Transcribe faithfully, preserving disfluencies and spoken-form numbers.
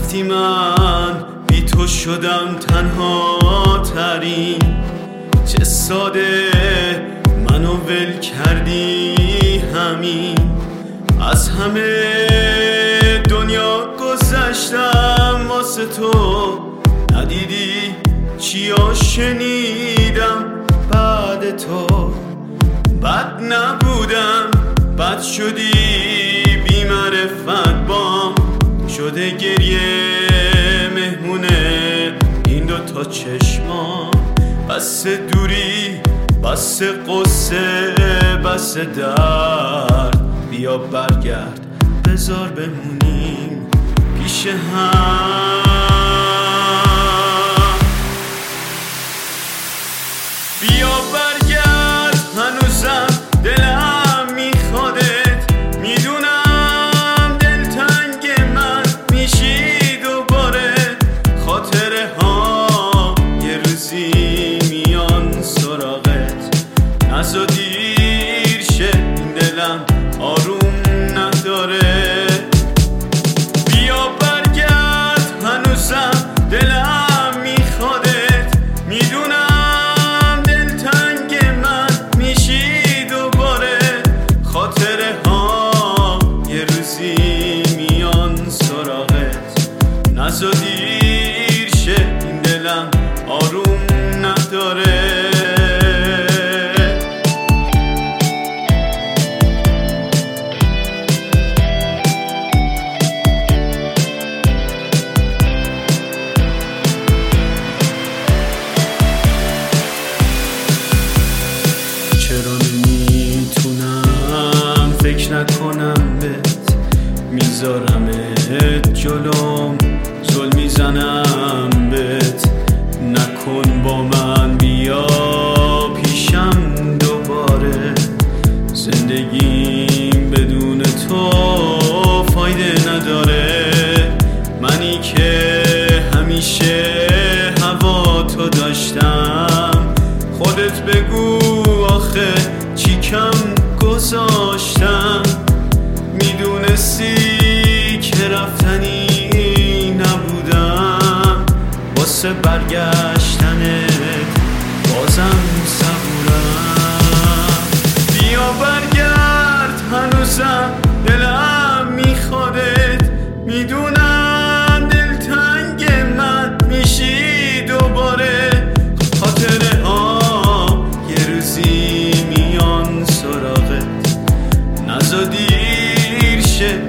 وقتی من بی تو شدم تنها ترین، چه ساده منو ول کردی همین. از همه دنیا گذشتم واسه تو، ندیدی چیا شنیدم بعد تو. بد نبودم بد شدی بی معرفت بام، شده گریه مهمونه این دوتا چشما. بس دوری بس قصه بس درد، بیا برگرد بذار بمونیم پیش هم. بیا برگرد هنوزم دلم میخوادت، میدونم دلتنگ من میشی دوباره. خاطره ها یه روزی میان سراغت، نزا دیر شه این دلم آروم نداره. بیا برگرد هنوزم دلم میخوادت، میدونم دلتنگ من میشی دوباره. خاطره ها یه روزی میان سراغت، نزا دیر شه این دلم آروم نداره. چرا نمیتونم فکر نکنم بهت، میذارمت جلوم زل میزنم بهت. نکن با من بیا پیشم دوباره، زندگیم بدون تو فایده نداره. منی که همیشه هوا تو داشتم، خودت بگو آخه چی کم گذاشتم. میدونستی که رفتنی نبودم، واسه برگشتنت بازم صبورم. بیا برگرد هنوزم دلم میخوادت، میدونم دلتنگ من میشی دوباره. خاطره ها یه روزی میان سراغت، نزا دیر شه